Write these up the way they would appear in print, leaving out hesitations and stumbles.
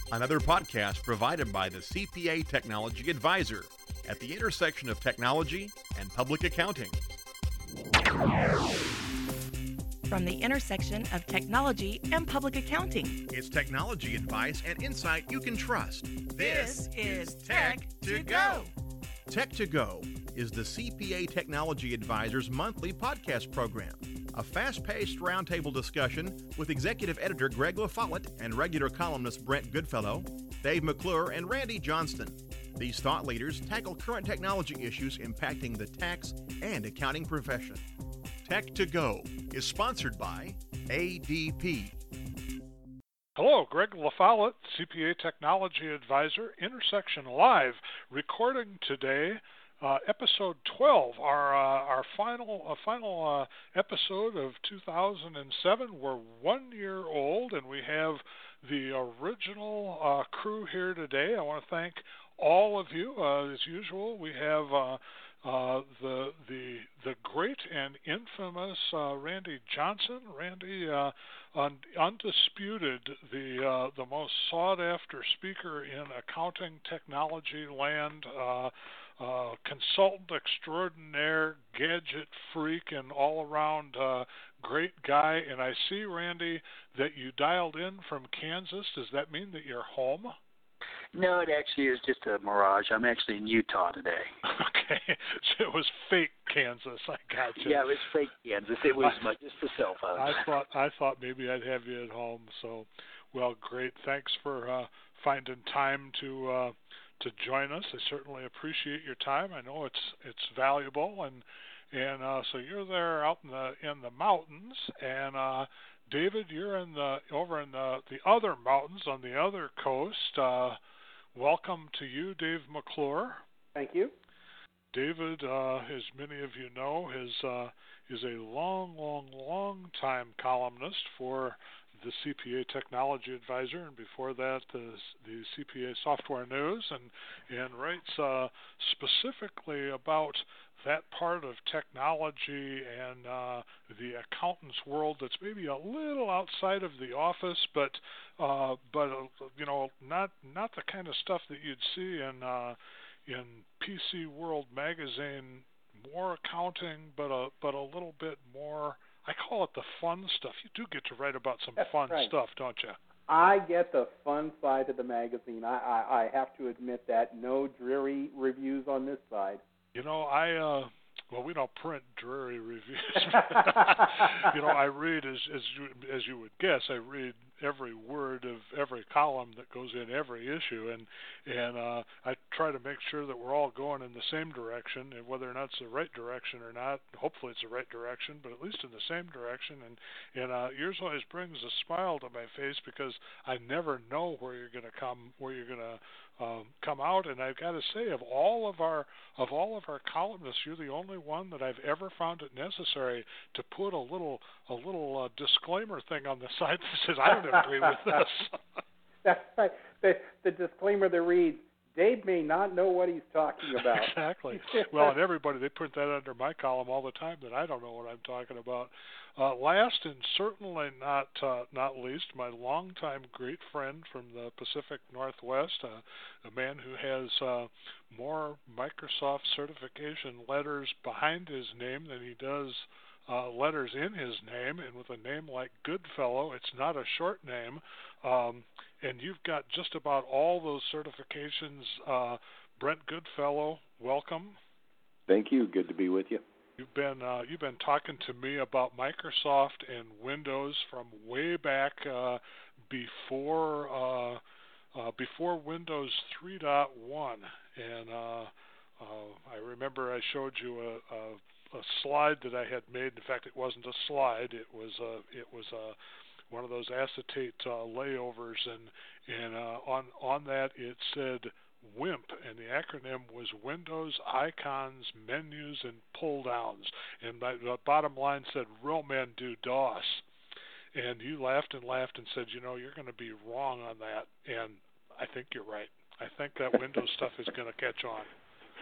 another podcast provided by the CPA Technology Advisor at the intersection of technology and public accounting. From the intersection of technology and public accounting. It's technology advice and insight you can trust. This is Tech to Go. Tech to Go is the CPA Technology Advisor's monthly podcast program, a fast-paced roundtable discussion with executive editor Greg LaFollette and regular columnist Brent Goodfellow, Dave McClure, and Randy Johnston. These thought leaders tackle current technology issues impacting the tax and accounting profession. Tech to Go is sponsored by ADP. Hello, Greg LaFollette, CPA Technology Advisor, Intersection Live, recording today episode 12, our final episode of 2007. We're 1 year old, and we have the original crew here today. I want to thank all of you. As usual, we have the great and infamous Randy Johnson. Randy, undisputed, the most sought after speaker in accounting technology land, consultant extraordinaire, gadget freak, and all around great guy. And I see, Randy, that you dialed in from Kansas. Does that mean that you're home? No, it actually is just a mirage. I'm actually in Utah today. Okay, so it was fake Kansas. I got you. Yeah, it was fake Kansas. It was just a cell phone. I thought maybe I'd have you at home. So, well, great. Thanks for finding time to join us. I certainly appreciate your time. I know it's valuable, and so you're there out in the mountains, and David, you're over in the other mountains on the other coast. Welcome to you, Dave McClure. Thank you. David, as many of you know, is a long time columnist for the CPA Technology Advisor, and before that, the CPA Software News, and writes specifically about that part of technology and the accountant's world that's maybe a little outside of the office, but you know, not the kind of stuff that you'd see in PC World magazine. More accounting, but a little bit more. I call it the fun stuff. You do get to write about some fun stuff, don't you? I get the fun side of the magazine. I have to admit that. No dreary reviews on this side. You know, well, we don't print dreary reviews. You know, I read, as you would guess, I read every word of every column that goes in every issue, and I try to make sure that we're all going in the same direction, and whether or not it's the right direction or not, hopefully it's the right direction, but at least in the same direction. And yours always brings a smile to my face, because I never know where you're going to come out. And I've got to say, of all of our columnists, you're the only one that I've ever found it necessary to put a little disclaimer thing on the side that says, I don't agree with this. That's right. The disclaimer that reads, Dave may not know what he's talking about. Exactly. Well, and everybody, they put that under my column all the time, that I don't know what I'm talking about. Last and certainly not least, my longtime great friend from the Pacific Northwest, a man who has more Microsoft certification letters behind his name than he does letters in his name, and with a name like Goodfellow, it's not a short name, and you've got just about all those certifications. Brent Goodfellow, welcome. Thank you. Good to be with you. You've been talking to me about Microsoft and Windows from way back before Windows 3.1, and I remember I showed you a slide that I had made. In fact, it wasn't a slide; it was one of those acetate layovers, and on that it said WIMP, and the acronym was Windows Icons, Menus, and Pull Downs. And the bottom line said, "Real men do DOS." And you laughed and said, you know, you're going to be wrong on that. And I think you're right. I think that Windows stuff is going to catch on.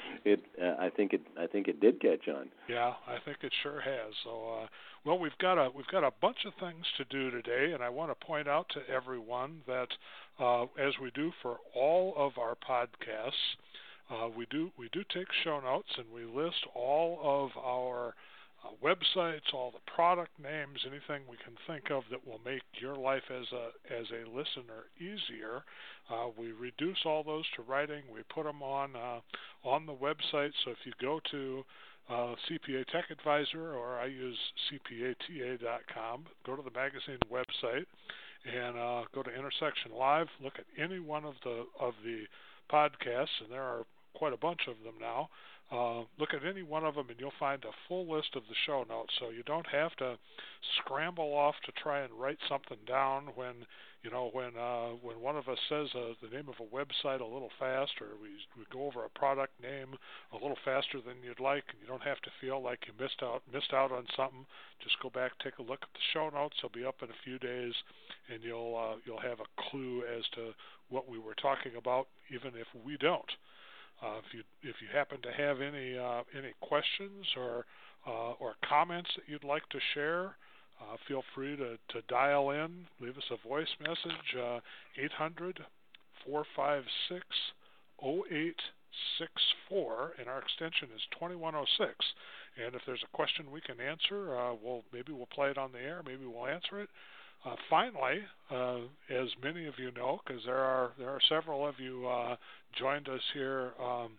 I think it did catch on. Yeah, I think it sure has. So, well, we've got a bunch of things to do today, and I want to point out to everyone that as we do for all of our podcasts, we do take show notes, and we list all of our websites, all the product names, anything we can think of that will make your life as a listener easier. We reduce all those to writing. We put them on the website. So if you go to CPA Tech Advisor, or I use CPATA.com, go to the magazine website and go to Intersection Live. Look at any one of the podcasts, and there are quite a bunch of them now. Look at any one of them, and you'll find a full list of the show notes. So you don't have to scramble off to try and write something down when one of us says the name of a website a little fast, or we go over a product name a little faster than you'd like, and you don't have to feel like you missed out on something. Just go back, take a look at the show notes. They'll be up in a few days, and you'll have a clue as to what we were talking about, even if we don't. If you happen to have any questions or comments that you'd like to share, feel free to dial in, leave us a voice message, 800-456-0864, and our extension is 2106. And if there's a question we can answer, maybe we'll play it on the air, maybe we'll answer it. Finally, as many of you know, because there are several of you joined us here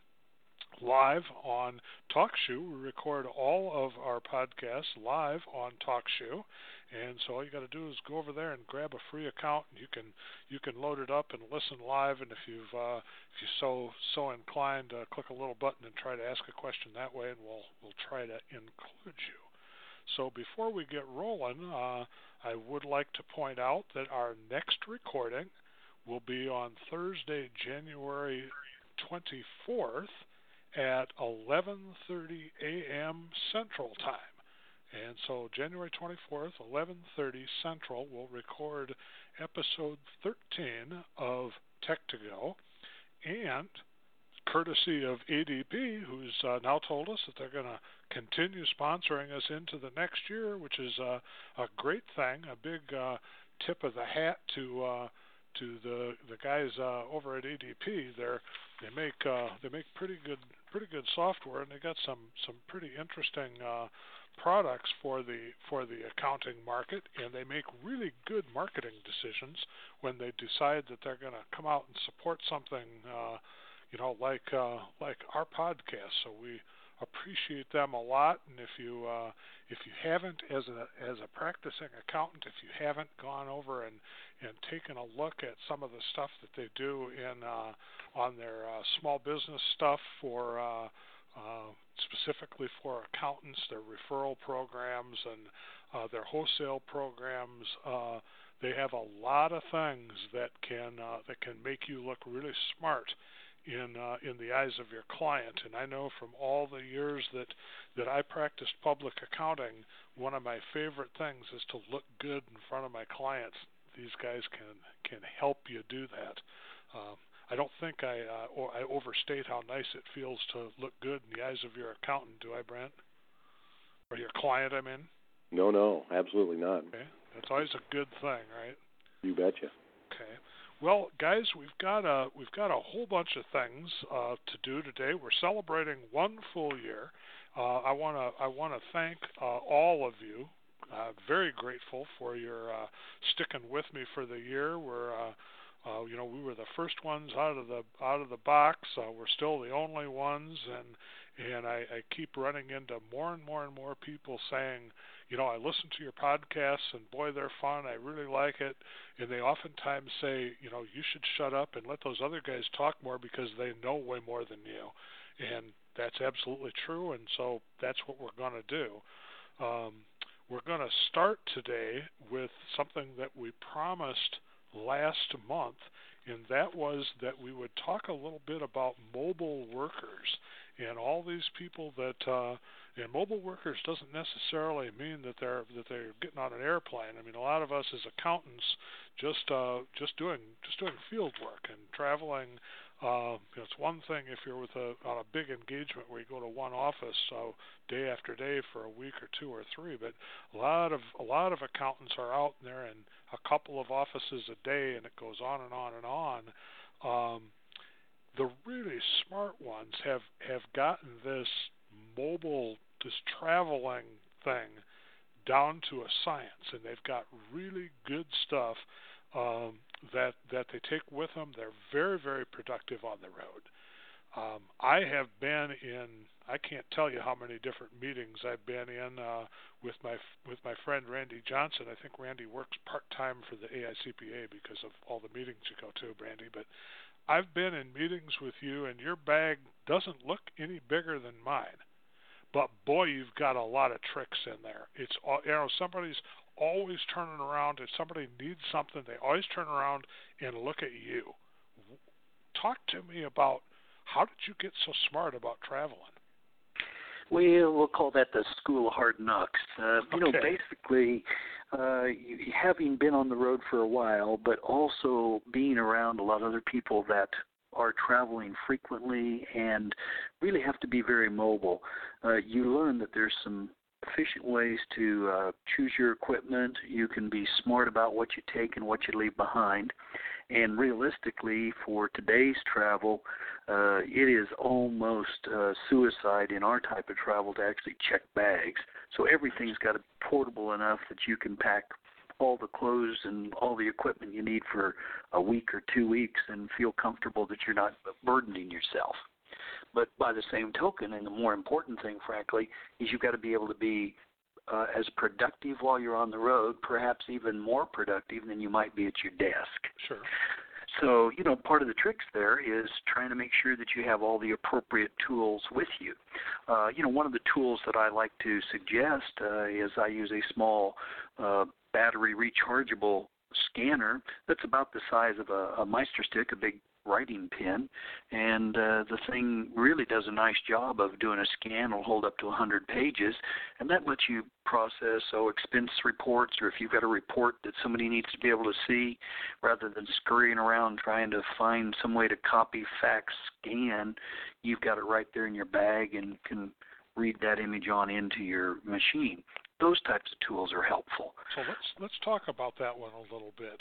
live on TalkShoe. We record all of our podcasts live on TalkShoe, and so all you got to do is go over there and grab a free account, and you can load it up and listen live. And if you're so inclined, click a little button and try to ask a question that way, and we'll try to include you. So before we get rolling, I would like to point out that our next recording will be on Thursday, January 24th at 11:30 a.m. Central Time. And so January 24th, 11:30 Central, we'll record episode 13 of Tech2Go, and courtesy of ADP, who's now told us that they're going to continue sponsoring us into the next year, which is a great thing, a big tip of the hat to the guys over at ADP. They make pretty good software, and they got some pretty interesting products for the accounting market, and they make really good marketing decisions when they decide that they're going to come out and support something like our podcast. So we appreciate them a lot, and if you haven't, as a practicing accountant, if you haven't gone over and taken a look at some of the stuff that they do on their small business stuff for specifically for accountants, their referral programs and their wholesale programs, they have a lot of things that can make you look really smart in the eyes of your client. And I know from all the years that I practiced public accounting, one of my favorite things is to look good in front of my clients. These guys can help you do that. I don't think I overstate how nice it feels to look good in the eyes of your accountant, do I, Brent? Or your client, I mean? No, absolutely not. Okay. That's always a good thing, right? You betcha. Okay. Well, guys, we've got a whole bunch of things to do today. We're celebrating one full year. I want to thank all of you. Very grateful for your sticking with me for the year. We were the first ones out of the box. We're still the only ones, and I keep running into more and more people saying, I listen to your podcasts, and boy, they're fun. I really like it. And they oftentimes say, you should shut up and let those other guys talk more because they know way more than you. And that's absolutely true, and so that's what we're going to do. We're going to start today with something that we promised last month, and that was that we would talk a little bit about mobile workers and all these people that and mobile workers doesn't necessarily mean that they're getting on an airplane. I mean, a lot of us as accountants just doing field work and traveling It's one thing if you're on a big engagement where you go to one office day after day for a week or two or three, but a lot of accountants are out there in a couple of offices a day, and it goes on and on and on. The really smart ones have gotten this traveling thing down to a science, and they've got really good stuff that they take with them. They're very, very productive on the road. I have been in, I can't tell you how many different meetings I've been in with my friend Randy Johnson. I think Randy works part-time for the AICPA because of all the meetings you go to, Randy. But I've been in meetings with you, and your bag doesn't look any bigger than mine. But boy, you've got a lot of tricks in there. It's somebody's always turning around. If somebody needs something, they always turn around and look at you. Talk to me about how did you get so smart about traveling? We'll call that the school of hard knocks. Okay. Basically, having been on the road for a while, but also being around a lot of other people that are traveling frequently and really have to be very mobile, you learn that there's some efficient ways to choose your equipment. You can be smart about what you take and what you leave behind. And realistically, for today's travel, it is almost suicide in our type of travel to actually check bags. So everything's got to be portable enough that you can pack all the clothes and all the equipment you need for a week or 2 weeks and feel comfortable that you're not burdening yourself. But by the same token, and the more important thing, frankly, is you've got to be able to be as productive while you're on the road, perhaps even more productive than you might be at your desk. Sure. So, part of the tricks there is trying to make sure that you have all the appropriate tools with you. One of the tools that I like to suggest is I use a small battery rechargeable scanner that's about the size of a Meister stick, a big writing pen, and the thing really does a nice job of doing a scan. It'll hold up to 100 pages, and that lets you process expense reports, or if you've got a report that somebody needs to be able to see, rather than scurrying around trying to find some way to copy, fax, scan, you've got it right there in your bag and can read that image on into your machine. Those types of tools are helpful. So let's talk about that one a little bit.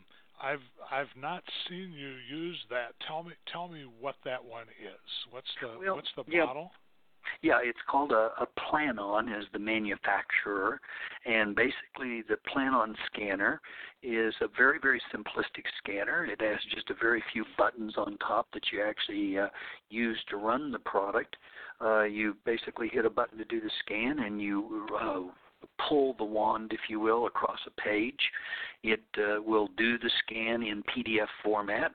I've not seen you use that. Tell me what that one is. What's the model? Yeah, it's called a Plan-On, as the manufacturer, and basically the Plan-On scanner is a very, very simplistic scanner. It has just a very few buttons on top that you actually use to run the product. You basically hit a button to do the scan, and you pull the wand, if you will, across a page. It will do the scan in PDF format.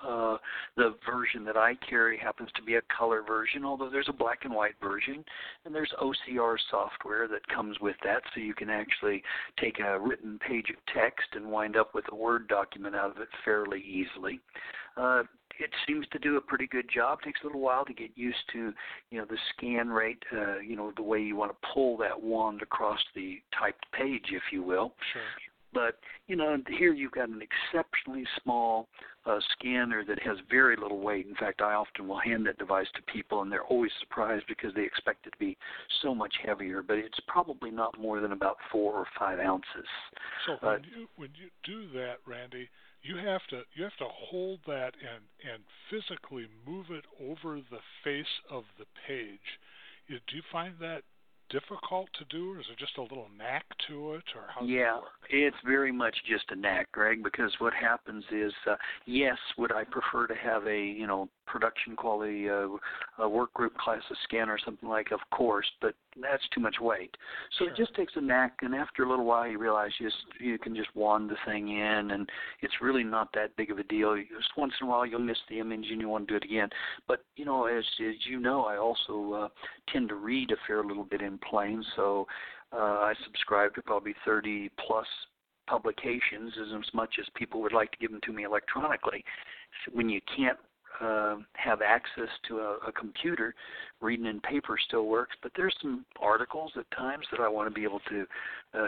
The version that I carry happens to be a color version, although there's a black and white version, and there's OCR software that comes with that, so you can actually take a written page of text and wind up with a Word document out of it fairly easily. It seems to do a pretty good job. It takes a little while to get used to, the scan rate, the way you want to pull that wand across the typed page, if you will. Sure. But, here you've got an exceptionally small scanner that has very little weight. In fact, I often will hand that device to people, and they're always surprised because they expect it to be so much heavier. But it's probably not more than about 4 or 5 ounces. So when you do that, Randy, you have to hold that and physically move it over the face of the page. Do you find that difficult to do, or is it just a little knack to it, or how does it work? It's very much just a knack, Greg, because what happens is, yes, would I prefer to have a, production quality work group class of scanner or something like, of course, but that's too much weight. So Sure. It just takes a knack, and after a little while you realize you can just wand the thing in, and it's really not that big of a deal. Just once in a while you'll miss the image and you want to do it again. But, as you know, I also tend to read a fair little bit in plain, so I subscribe to probably 30-plus publications, as much as people would like to give them to me electronically. When you can't have access to a computer, reading in paper still works, but there's some articles at times that I want to be able to,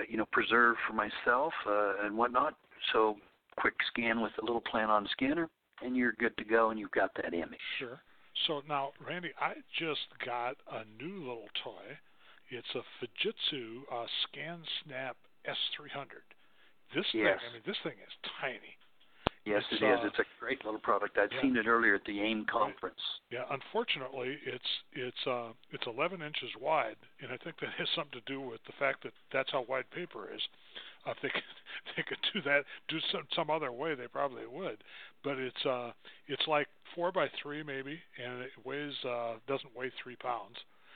preserve for myself and whatnot. So quick scan with a little Plan-On scanner, and you're good to go, and you've got that image. Sure. So now, Randy, I just got a new little toy. It's a Fujitsu ScanSnap S300. This thing, this thing is tiny. Yes, it is. It's a great little product. I'd seen it earlier at the AIM conference. Yeah, unfortunately, it's 11 inches wide, and I think that has something to do with the fact that that's how wide paper is. If they could do some other way, they probably would. But it's like 4 by 3 maybe, and it doesn't weigh 3 pounds.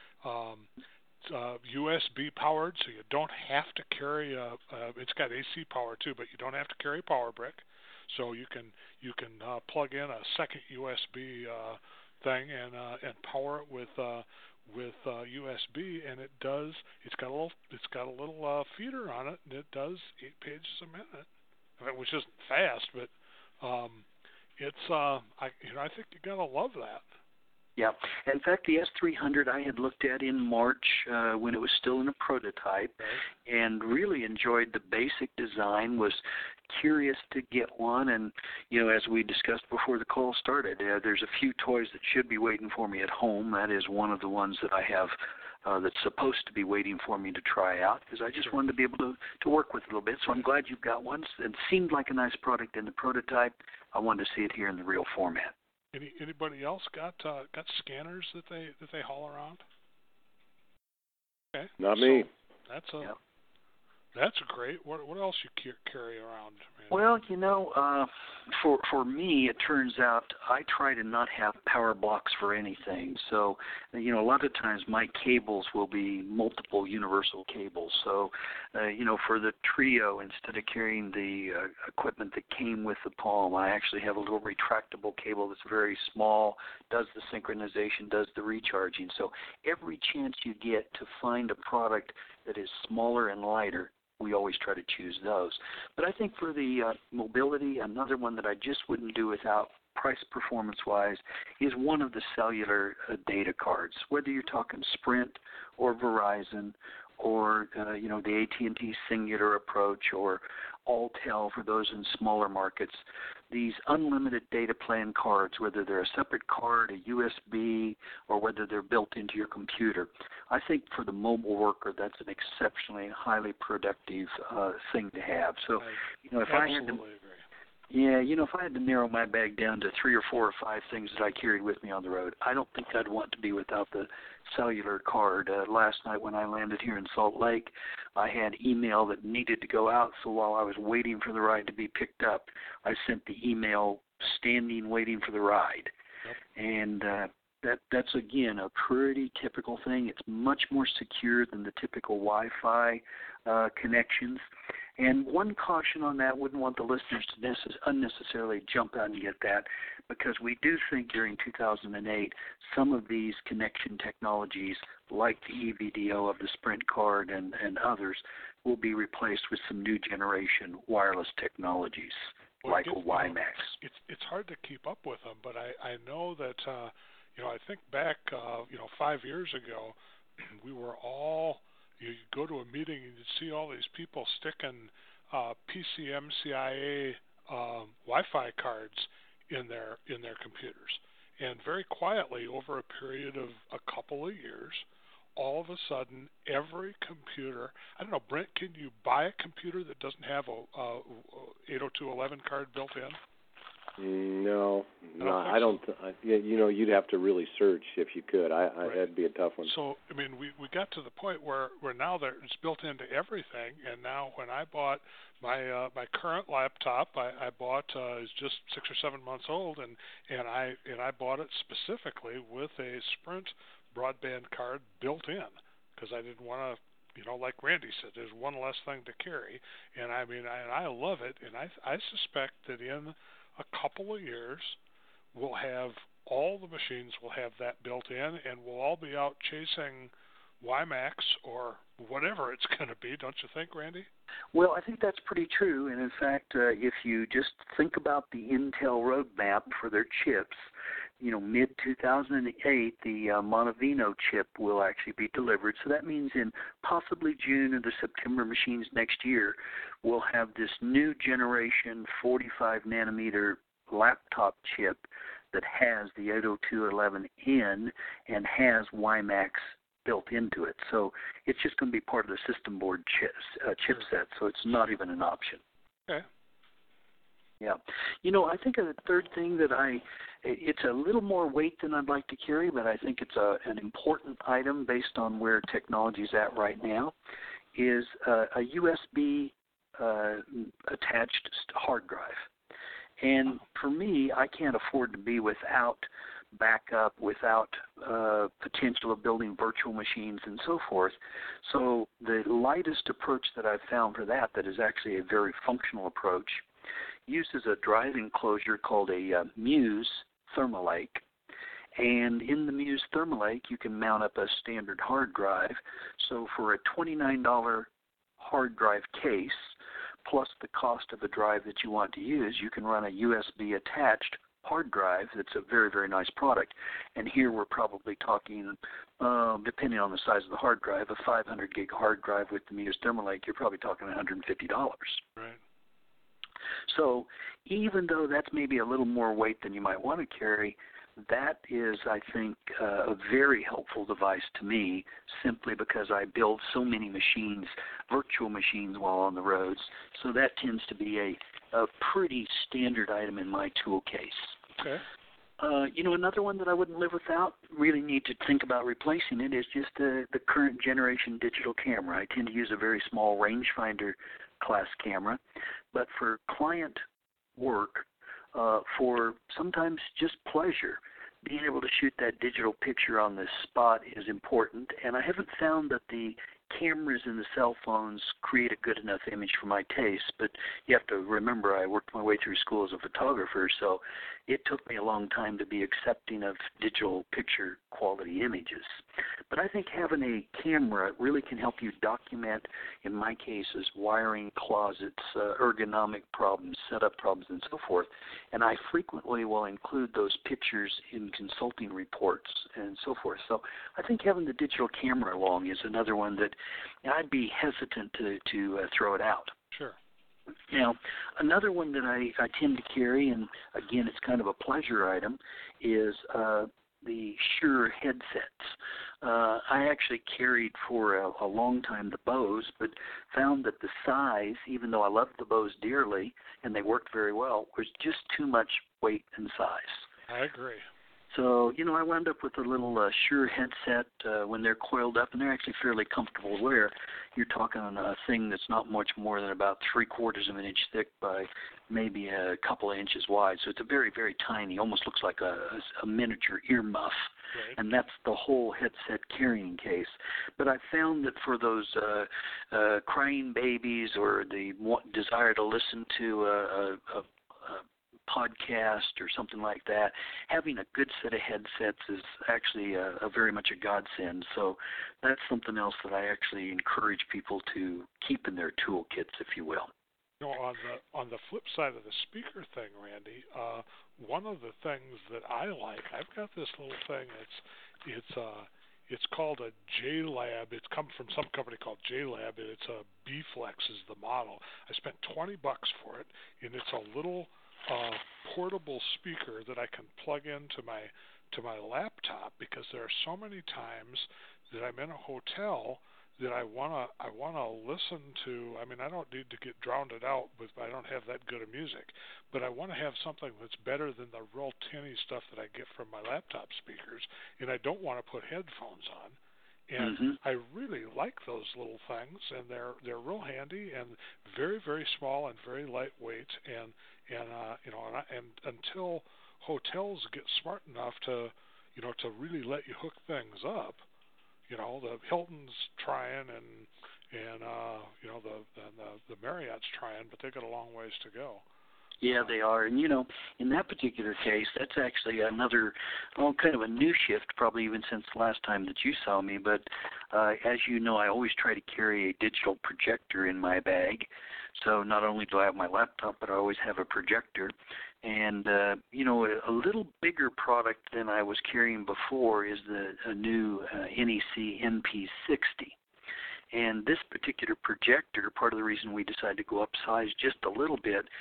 It's USB powered, so you don't have to carry it's got AC power too, but you don't have to carry a power brick. So you can plug in a second USB thing and power it with USB, and it does. It's got a little feeder on it, and it does 8 pages a minute, which isn't fast, but I think you gotta love that. Yeah. In fact, the S300 I had looked at in March when it was still in a prototype, and really enjoyed the basic design, was curious to get one, and, as we discussed before the call started, there's a few toys that should be waiting for me at home. That is one of the ones that I have that's supposed to be waiting for me to try out, because I just wanted to be able to work with it a little bit. So I'm glad you've got one. It seemed like a nice product in the prototype. I wanted to see it here in the real format. Anybody else got scanners that they haul around? Okay. Not me. That's great. What else you carry around? Well, for me, it turns out I try to not have power blocks for anything. So, a lot of times my cables will be multiple universal cables. So, for the Trio, instead of carrying the equipment that came with the Palm, I actually have a little retractable cable that's very small, does the synchronization, does the recharging. So every chance you get to find a product that is smaller and lighter, we always try to choose those. But I think for the mobility, another one that I just wouldn't do without, price performance-wise, is one of the cellular data cards, whether you're talking Sprint or Verizon or, the AT&T Singular approach, or Alltel for those in smaller markets. These unlimited data plan cards, whether they're a separate card, a USB, or whether they're built into your computer, I think for the mobile worker, that's an exceptionally highly productive thing to have. So, if I had to, if I had to narrow my bag down to 3 or 4 or 5 things that I carried with me on the road, I don't think I'd want to be without the cellular card. Last night when I landed here in Salt Lake, I had email that needed to go out, so while I was waiting for the ride to be picked up, I sent the email standing waiting for the ride. Yep. And that's, again, a pretty typical thing. It's much more secure than the typical Wi-Fi connections. And one caution on that, wouldn't want the listeners to unnecessarily jump out and get that, because we do think during 2008 some of these connection technologies, like the EVDO of the Sprint card and others, will be replaced with some new generation wireless technologies, like a WiMAX. It's hard to keep up with them, but I know that, I think back, 5 years ago, we were all... You go to a meeting and you see all these people sticking PCMCIA Wi-Fi cards in their computers, and very quietly over a period of a couple of years, all of a sudden every computer. I don't know, Brent, can you buy a computer that doesn't have a 802.11 card built in? No, I don't. You'd have to really search if you could. That'd be a tough one. So, we got to the point where now it's built into everything, and now when I bought my current laptop, I bought is just 6 or 7 months old, and I bought it specifically with a Sprint broadband card built in, because I didn't want to. Like Randy said, there's one less thing to carry, and I love it, and I suspect that in a couple of years, all the machines will have that built in, and we'll all be out chasing WiMAX or whatever it's going to be, don't you think, Randy? Well, I think that's pretty true, and in fact, if you just think about the Intel roadmap for their chips, mid-2008, the Montevino chip will actually be delivered. So that means in possibly June or the September machines next year, we'll have this new generation 45-nanometer laptop chip that has the 802.11n and has WiMAX built into it. So it's just going to be part of the system board chipset, so it's not even an option. Okay. Yeah. You know, I think the third thing that it's a little more weight than I'd like to carry, but I think it's an important item based on where technology is at right now, is a USB attached hard drive. And for me, I can't afford to be without backup, without potential of building virtual machines and so forth. So the lightest approach that I've found for that is actually a very functional approach, uses a drive enclosure called a Muse Thermalake. And in the Muse Thermalake, you can mount up a standard hard drive. So for a $29 hard drive case, plus the cost of the drive that you want to use, you can run a USB attached hard drive that's a very, very nice product. And here we're probably talking, depending on the size of the hard drive, a 500 gig hard drive with the Muse Thermalake, you're probably talking $150. Right. So even though that's maybe a little more weight than you might want to carry, that is, I think, a very helpful device to me, simply because I build so many machines, virtual machines, while on the roads. So that tends to be a pretty standard item in my tool case. Okay. You know, another one that I wouldn't live without, really need to think about replacing it, is just the current generation digital camera. I tend to use a very small rangefinder class camera, but for client work, for sometimes just pleasure, being able to shoot that digital picture on the spot is important. And I haven't found that the cameras in the cell phones create a good enough image for my taste, but you have to remember I worked my way through school as a photographer, so it took me a long time to be accepting of digital picture quality images. But I think having a camera really can help you document, in my cases, wiring closets, ergonomic problems, setup problems, and so forth. And I frequently will include those pictures in consulting reports and so forth. So I think having the digital camera along is another one that I'd be hesitant to throw it out. Sure. Now, another one that I tend to carry, and again, it's kind of a pleasure item, is the Shure headsets. I actually carried for a long time the Bose, but found that the size, even though I loved the Bose dearly and they worked very well, was just too much weight and size. I agree. So, you know, I wound up with a little Shure headset when they're coiled up, and they're actually fairly comfortable to wear. You're talking on a thing that's not much more than about 3/4 of an inch thick by maybe a couple of inches wide. So it's a very, very tiny, almost looks like a miniature earmuff. Right. And that's the whole headset carrying case. But I found that for those crying babies or the desire to listen to a podcast or something like that, having a good set of headsets is actually a very much a godsend. So that's something else that I actually encourage people to keep in their toolkits, if you will. You know, on the flip side of the speaker thing, Randy, one of the things that I like, I've got this little thing. It's called a J-Lab. It's come from some company called J-Lab, and it's a B-Flex is the model. I spent $20 for it, and it's a little portable speaker that I can plug into my laptop, because there are so many times that I'm in a hotel that I wanna listen to. I mean, I don't need to get drowned out I don't have that good of music, but I want to have something that's better than the real tinny stuff that I get from my laptop speakers, and I don't want to put headphones on. And I really like those little things, and they're real handy and very, very small and very lightweight. And you know, and until hotels get smart enough to really let you hook things up, you know, the Hilton's trying, and you know, the Marriott's trying, but they've got a long ways to go. Yeah, they are. And, you know, in that particular case, that's actually another, kind of a new shift, probably even since the last time that you saw me. But as you know, I always try to carry a digital projector in my bag. So not only do I have my laptop, but I always have a projector. And, you know, a little bigger product than I was carrying before is a new NEC NP60. And this particular projector, part of the reason we decided to go upsize just a little bit,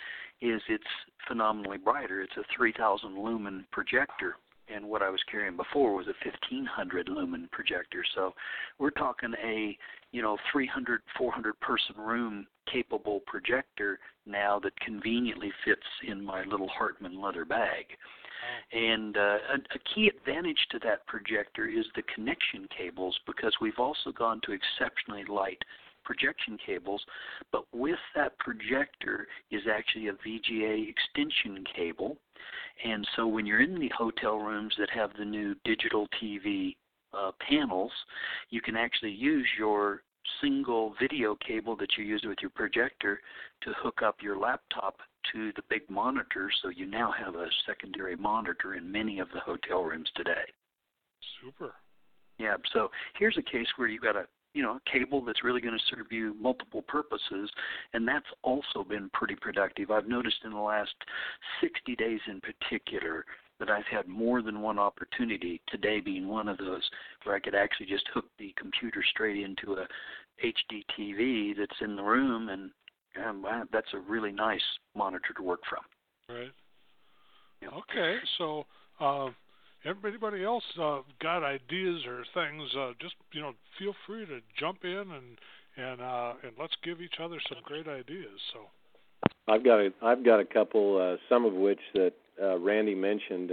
is it's phenomenally brighter. It's a 3,000 lumen projector, and what I was carrying before was a 1,500 lumen projector. So we're talking a 300, 400 person room capable projector now that conveniently fits in my little Hartmann leather bag. And a key advantage to that projector is the connection cables, because we've also gone to exceptionally light projection cables, but with that projector is actually a VGA extension cable. And so when you're in the hotel rooms that have the new digital TV panels, you can actually use your single video cable that you use with your projector to hook up your laptop to the big monitor, so you now have a secondary monitor in many of the hotel rooms today. Super. Yeah, so here's a case where you've got a cable that's really going to serve you multiple purposes, and that's also been pretty productive. I've noticed in the last 60 days in particular that I've had more than one opportunity, today being one of those, where I could actually just hook the computer straight into a HD TV that's in the room, and that's a really nice monitor to work from. Right. Yep. Okay, so everybody else got ideas or things? Just feel free to jump in and let's give each other some great ideas. So I've got a couple, some of which that Randy mentioned,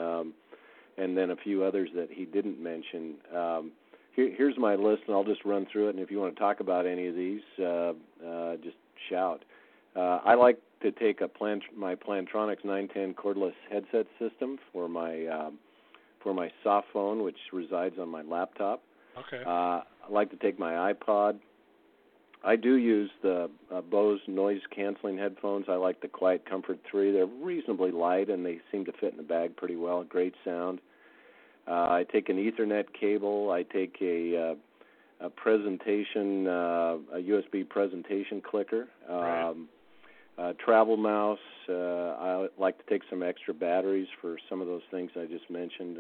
and then a few others that he didn't mention. Here's my list, and I'll just run through it. And if you want to talk about any of these, just shout. I like to take my Plantronics 910 cordless headset system for my soft phone, which resides on my laptop. Okay. I like to take my iPod. I do use the Bose noise-canceling headphones. I like the Quiet Comfort 3. They're reasonably light, and they seem to fit in the bag pretty well. Great sound. I take an Ethernet cable. I take a presentation, a USB presentation clicker. Right. Travel mouse. I like to take some extra batteries for some of those things I just mentioned.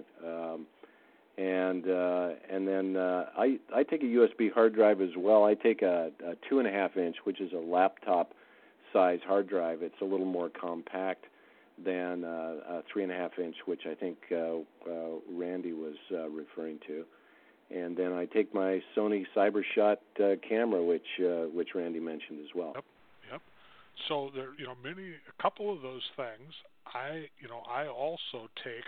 And then I take a USB hard drive as well. I take a 2.5-inch, which is a laptop size hard drive. It's a little more compact than a 3.5-inch, which I think Randy was referring to. And then I take my Sony CyberShot camera, which Randy mentioned as well. Yep. So there, a couple of those things. I also take.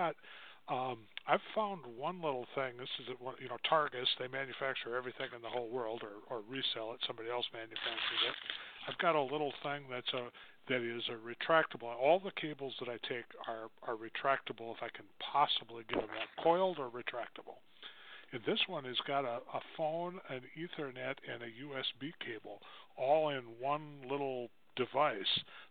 I've found one little thing. This is Targus. They manufacture everything in the whole world, or resell it. Somebody else manufactures it. I've got a little thing that is a retractable. All the cables that I take are retractable if I can possibly get them that, coiled or retractable. And this one has got a phone, an Ethernet, and a USB cable, all in one little device.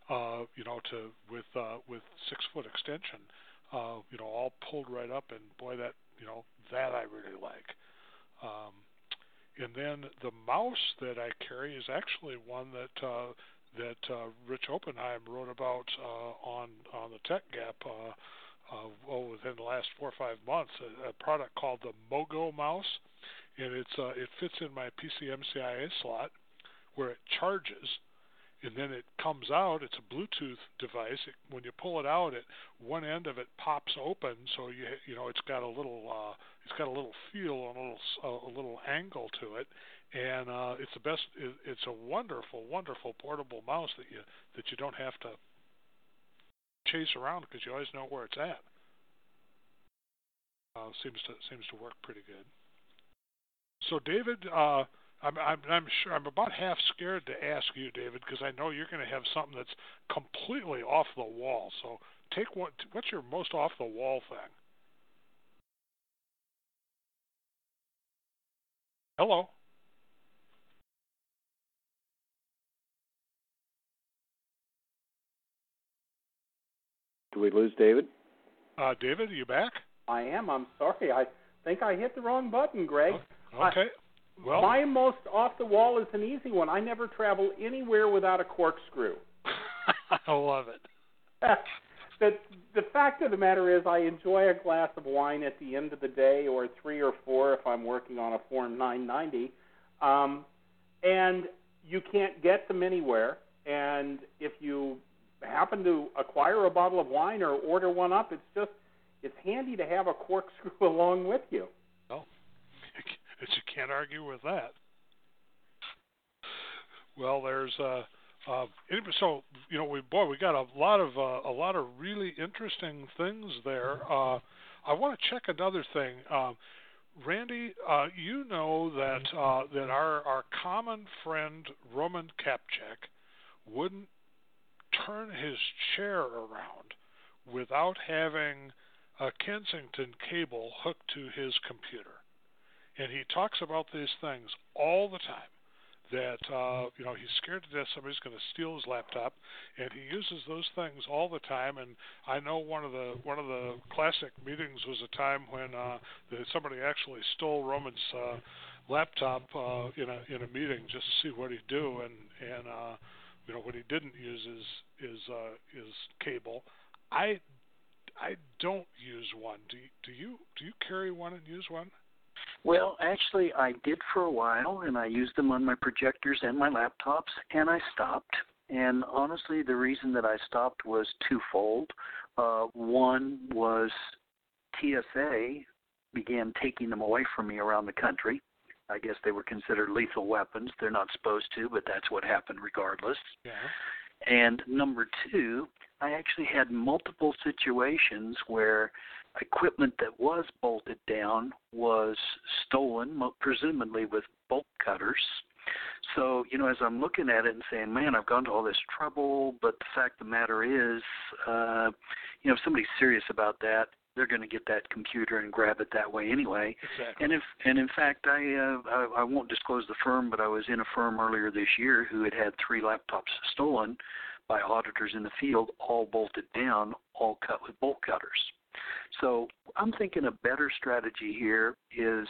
With 6-foot extension. All pulled right up, and boy, that I really like. And then the mouse that I carry is actually one that Rich Oppenheim wrote about on the Tech Gap within the last 4 or 5 months. A product called the Mogo mouse, and it fits in my PCMCIA slot where it charges. And then it comes out. It's a Bluetooth device. When you pull it out, one end of it pops open, so it's got a little feel and a little angle to it, and it's the best. It's a wonderful portable mouse that you don't have to chase around because you always know where it's at. Seems to work pretty good. So David. I'm sure I'm about half scared to ask you, David, because I know you're going to have something that's completely off the wall. So what's your most off the wall thing? Hello. Do we lose David? David, are you back? I am. I'm sorry. I think I hit the wrong button, Greg. Okay. Well, my most off the wall is an easy one. I never travel anywhere without a corkscrew. I love it. The fact of the matter is I enjoy a glass of wine at the end of the day, or 3 or 4 if I'm working on a Form 990. And you can't get them anywhere. And if you happen to acquire a bottle of wine or order one up, it's handy to have a corkscrew along with you. Well, you can't argue with that. Well, there's so we got a lot of really interesting things there. I want to check another thing. Randy, you know that that our common friend Roman Kapchak wouldn't turn his chair around without having a Kensington cable hooked to his computer, and he talks about these things all the time. That he's scared to death somebody's going to steal his laptop, and he uses those things all the time. And I know one of the classic meetings was a time when somebody actually stole Roman's laptop in a meeting just to see what he'd do, and what he didn't use is cable. I don't use one. Do you carry one and use one? Well, actually, I did for a while, and I used them on my projectors and my laptops, and I stopped. And honestly, the reason that I stopped was twofold. One was TSA began taking them away from me around the country. I guess they were considered lethal weapons. They're not supposed to, but that's what happened regardless. Yeah. And number two, I actually had multiple situations where equipment that was bolted down was stolen, presumably with bolt cutters. So, as I'm looking at it and saying, man, I've gone to all this trouble, but the fact of the matter is, if somebody's serious about that, they're going to get that computer and grab it that way anyway. Exactly. And in fact, I won't disclose the firm, but I was in a firm earlier this year who had 3 laptops stolen by auditors in the field, all bolted down, all cut with bolt cutters. So I'm thinking a better strategy here is,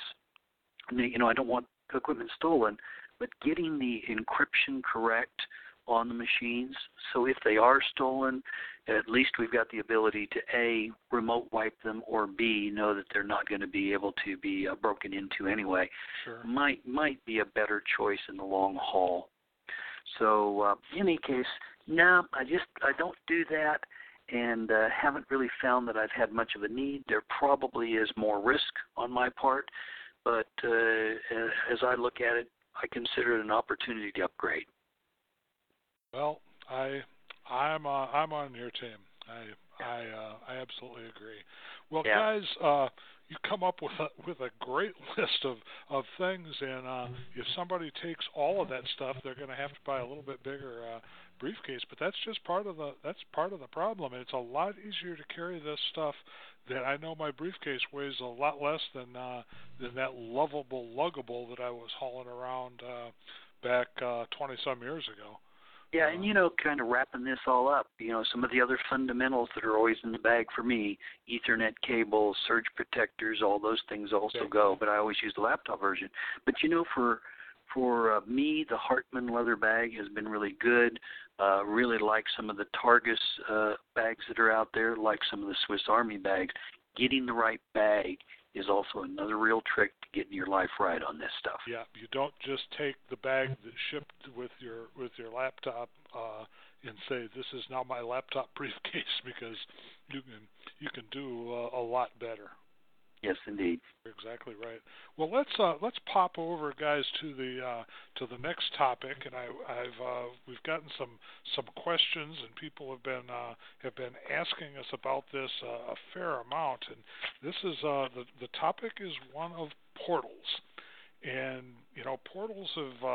I don't want equipment stolen, but getting the encryption correct on the machines. So if they are stolen, at least we've got the ability to A, remote wipe them, or B, know that they're not going to be able to be broken into anyway. Sure. Might be a better choice in the long haul. So in any case, no, I don't do that, and haven't really found that I've had much of a need. There probably is more risk on my part, but as I look at it, I consider it an opportunity to upgrade. Well, I'm on your team. I absolutely agree. Well, yeah. Guys, you come up with a great list of things, and if somebody takes all of that stuff, they're going to have to buy a little bit bigger briefcase. But that's just part of the problem. And it's a lot easier to carry this stuff. That I know my briefcase weighs a lot less than that lovable luggable that I was hauling around back 20-some years ago. Yeah, and kind of wrapping this all up, some of the other fundamentals that are always in the bag for me, Ethernet cables, surge protectors, all those things also go, but I always use the laptop version. But for me, the Hartmann leather bag has been really good. Really like some of the Targus bags that are out there, like some of the Swiss Army bags. Getting the right bag is also another real trick to getting your life right on this stuff. Yeah, you don't just take the bag that's shipped with your laptop and say this is now my laptop briefcase, because you can do a lot better. Yes, indeed. You're exactly right. Well, let's pop over, guys, to the next topic, and we've gotten some questions, and people have been asking us about this a fair amount, and this is the topic is one of portals, and portals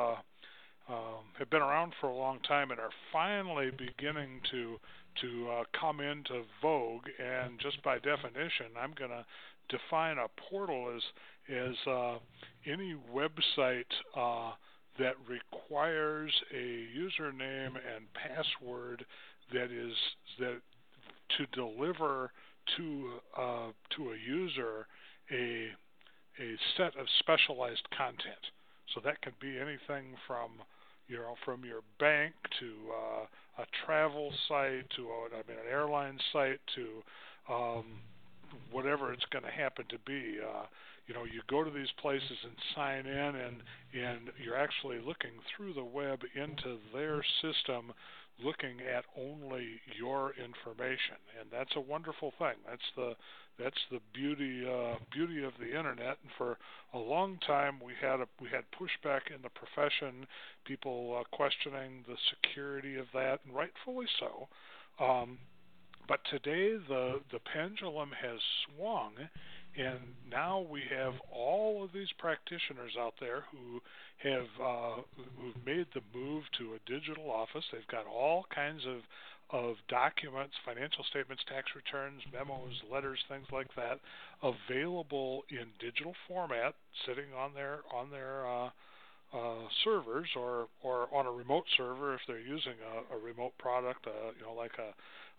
have been around for a long time and are finally beginning to come into vogue, and just by definition, I'm going to define a portal as any website that requires a username and password that to deliver to a user a set of specialized content. So that can be anything from your bank to a travel site to an airline site to whatever it's going to happen to be. You go to these places and sign in, and you're actually looking through the web into their system looking at only your information, and that's a wonderful thing. That's the beauty of the internet. And for a long time, we had pushback in the profession, people questioning the security of that, and rightfully so. But today, the pendulum has swung, and now we have all of these practitioners out there who have who've made the move to a digital office. They've got all kinds of documents, financial statements, tax returns, memos, letters, things like that, available in digital format, sitting on their servers or on a remote server if they're using a remote product, like a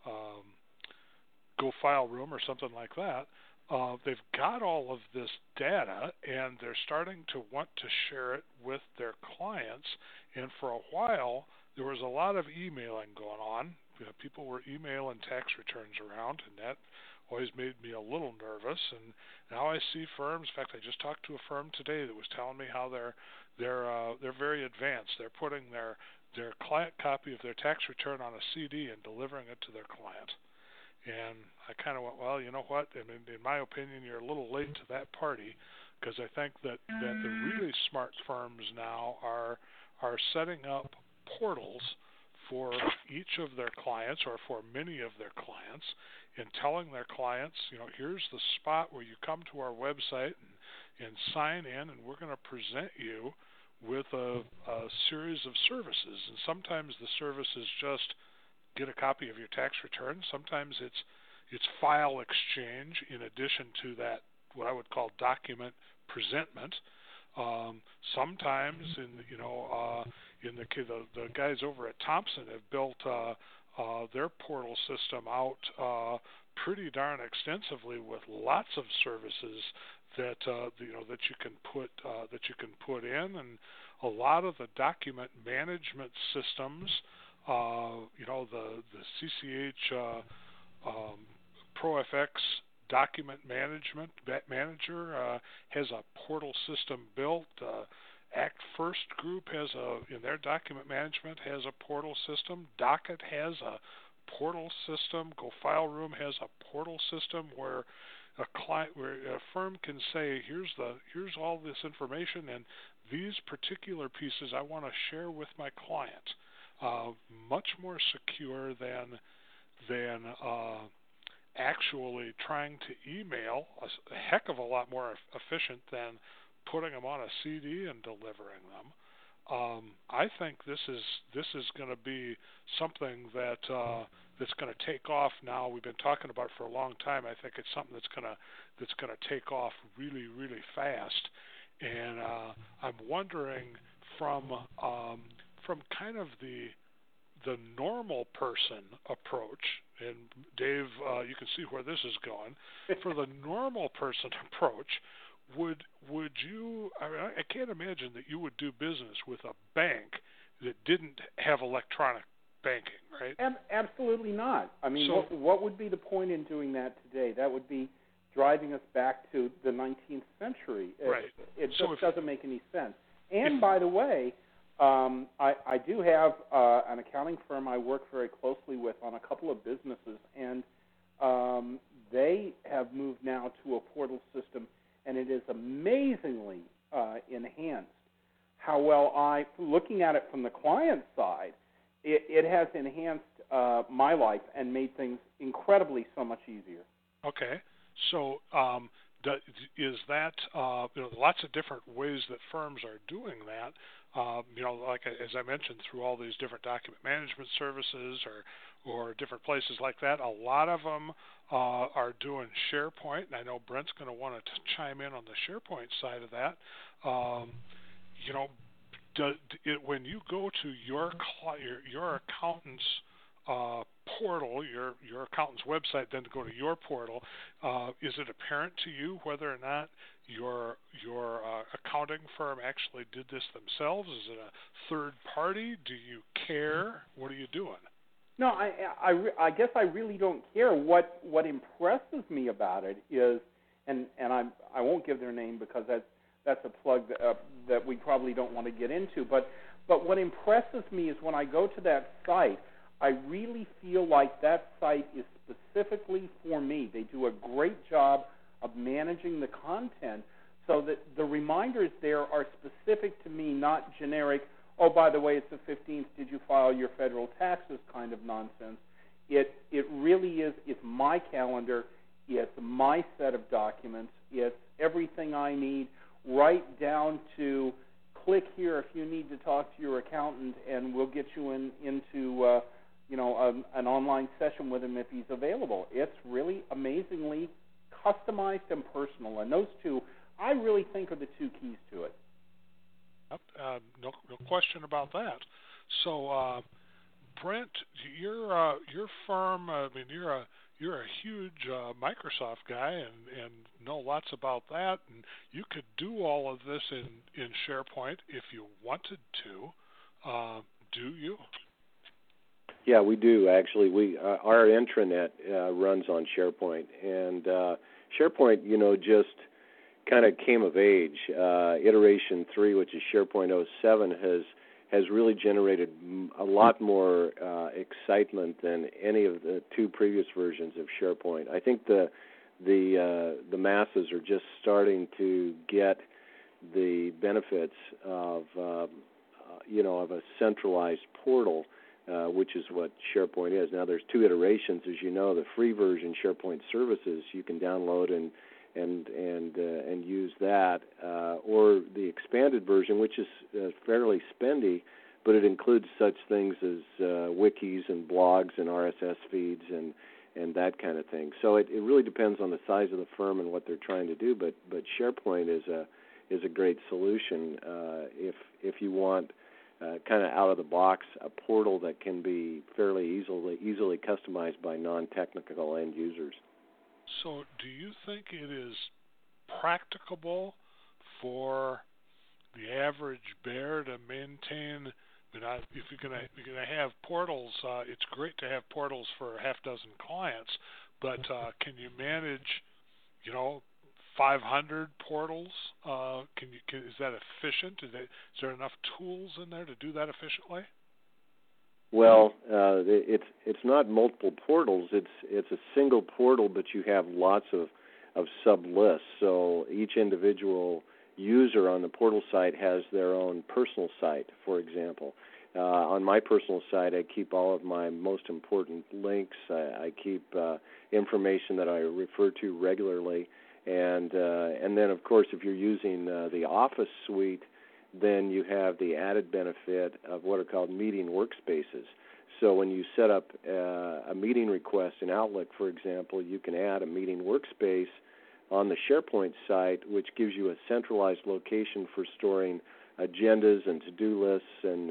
Go File Room or something like that. They've got all of this data, and they're starting to want to share it with their clients. And for a while, there was a lot of emailing going on. People were emailing tax returns around, and that always made me a little nervous. And now I see firms. In fact, I just talked to a firm today that was telling me how they're very advanced. They're putting their client copy of their tax return on a CD and delivering it to their client. And I kind of went, well, you know what? I mean, in my opinion, you're a little late to that party, because I think that the really smart firms now are setting up portals for each of their clients or for many of their clients, and telling their clients, here's the spot where you come to our website and sign in, and we're going to present you with a series of services. And sometimes the service is just get a copy of your tax return. Sometimes it's file exchange in addition to that, what I would call document presentment. Sometimes the guys over at Thomson have built their portal system out pretty darn extensively with lots of services that you can put in, and a lot of the document management systems. The CCH ProFX document management manager has a portal system built. Act First Group in their document management has a portal system. Docket has a portal system. Go File Room has a portal system where a firm can say, here's all this information, and these particular pieces I want to share with my client. Much more secure than actually trying to email. A heck of a lot more efficient than putting them on a CD and delivering them. I think this is going to be something that's going to take off now. We've been talking about it for a long time. I think it's something that's going to take off really, really fast. And I'm wondering from kind of the normal person approach, and Dave, you can see where this is going. For the normal person approach, would you? I can't imagine that you would do business with a bank that didn't have electronic banking, right? Absolutely not. I mean, So, what would be the point in doing that today? That would be driving us back to the 19th century. Right. It So just doesn't make any sense. And by the way, I do have an accounting firm I work very closely with on a couple of businesses, and they have moved now to a portal system, and it is amazingly enhanced. How well looking at it from the client side, it has enhanced my life and made things incredibly so much easier. Okay. So is that lots of different ways that firms are doing that? Like as I mentioned, through all these different document management services or different places like that. A lot of them are doing SharePoint, and I know Brent's going to want to chime in on the SharePoint side of that. When you go to your accountant's portal, your accountant's website, then to go to your portal, is it apparent to you whether or not your accounting firm actually did this themselves? Is it a third party? Do you care? What are you doing? No, I guess I really don't care. What impresses me about it is, and I won't give their name because that's a plug that we probably don't want to get into. But what impresses me is when I go to that site, I really feel like that site is specifically for me. They do a great job of managing the content so that the reminders there are specific to me, not generic, oh, by the way, it's the 15th, did you file your federal taxes kind of nonsense. It really is, it's my calendar, it's my set of documents, it's everything I need, right down to click here if you need to talk to your accountant, and we'll get you into an online session with him if he's available. It's really amazingly customized and personal, and those two, I really think, are the two keys to it. No question about that. So, Brent, your firm, I mean, you're a huge Microsoft guy and know lots about that, and you could do all of this in SharePoint if you wanted to. Do you? Yeah, we do actually. Our intranet runs on SharePoint, and SharePoint, just kind of came of age. Iteration 3, which is SharePoint 07, has really generated a lot more excitement than any of the two previous versions of SharePoint. I think the masses are just starting to get the benefits of of a centralized portal, which is what SharePoint is. Now, there's two iterations, as you know. The free version, SharePoint Services, you can download and use that, or the expanded version, which is fairly spendy, but it includes such things as wikis and blogs and RSS feeds and that kind of thing. So it really depends on the size of the firm and what they're trying to do. But SharePoint is a great solution if you want kind of out of the box a portal that can be fairly easily customized by non-technical end users. So do you think it is practicable for the average bear to maintain? If you're going to have portals, it's great to have portals for a half dozen clients, but can you manage, 500 portals? Is that efficient? Is there enough tools in there to do that efficiently? Well, it's not multiple portals. It's a single portal, but you have lots of sub-lists. So each individual user on the portal site has their own personal site, for example. On my personal site, I keep all of my most important links. I keep information that I refer to regularly. And then, of course, if you're using the Office suite, then you have the added benefit of what are called meeting workspaces. So when you set up a meeting request in Outlook, for example, you can add a meeting workspace on the SharePoint site, which gives you a centralized location for storing agendas and to-do lists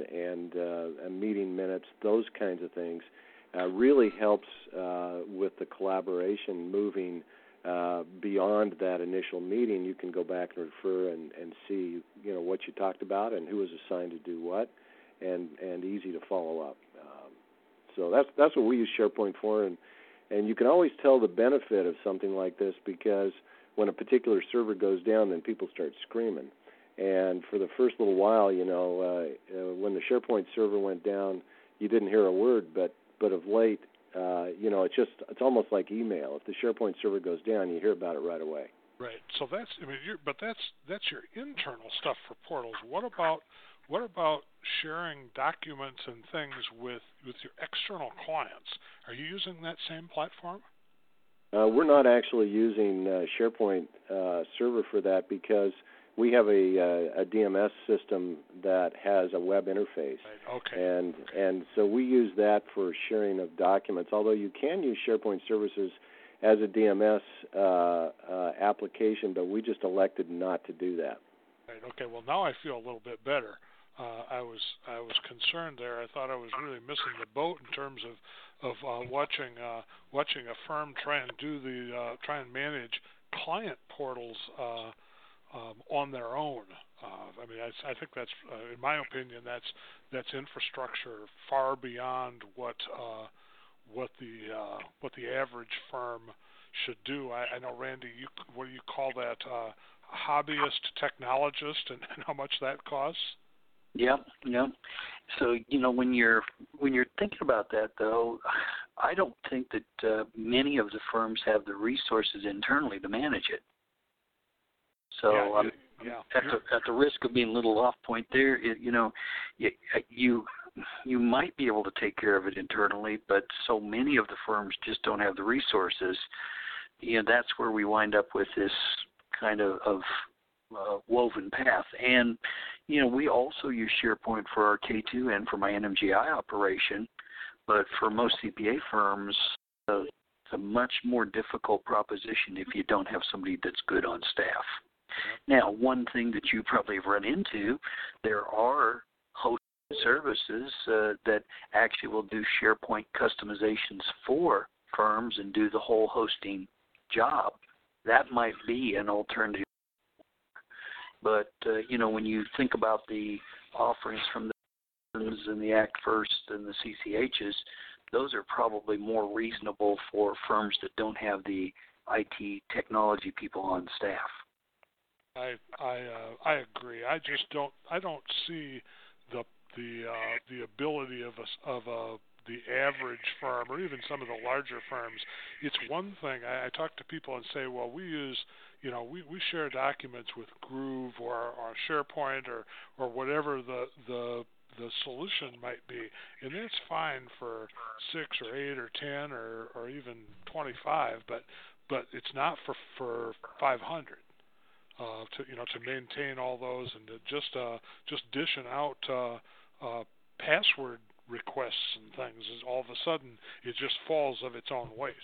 and meeting minutes, those kinds of things. Really helps with the collaboration moving beyond that initial meeting. You can go back and refer and see, what you talked about and who was assigned to do what, and easy to follow up. So that's what we use SharePoint for, and you can always tell the benefit of something like this because when a particular server goes down, then people start screaming. And for the first little while, when the SharePoint server went down, you didn't hear a word, but of late, it's almost like email. If the SharePoint server goes down, you hear about it right away. Right. So that's your internal stuff for portals. What about sharing documents and things with your external clients? Are you using that same platform? We're not actually using SharePoint server for that because we have a DMS system that has a web interface. Right. Okay. And so we use that for sharing of documents, although you can use SharePoint services as a DMS application, but we just elected not to do that. Right. Okay. Well, now I feel a little bit better. I was concerned there. I thought I was really missing the boat in terms of watching a firm try and manage client portals on their own. I think that's, in my opinion, that's infrastructure far beyond what the average firm should do. I know, Randy, what do you call that? Hobbyist technologist, and how much that costs? Yep. So when you're thinking about that, though, I don't think that many of the firms have the resources internally to manage it. So at the risk of being a little off point there, you might be able to take care of it internally, but so many of the firms just don't have the resources. That's where we wind up with this kind of woven path. And we also use SharePoint for our K2 and for my NMGI operation, but for most CPA firms, it's a much more difficult proposition if you don't have somebody that's good on staff. Now, one thing that you probably have run into, there are hosting services that actually will do SharePoint customizations for firms and do the whole hosting job. That might be an alternative. But, when you think about the offerings from the and the Act First and the CCHs, those are probably more reasonable for firms that don't have the IT technology people on staff. I agree. I don't see the ability of the average firm or even some of the larger firms. It's one thing. I talk to people and say, well, we use, we share documents with Groove or SharePoint or whatever the solution might be, and that's fine for 6 or 8 or 10 or even 25, but it's not for 500. To maintain all those and to just dishing out password requests and things, is all of a sudden it just falls of its own weight.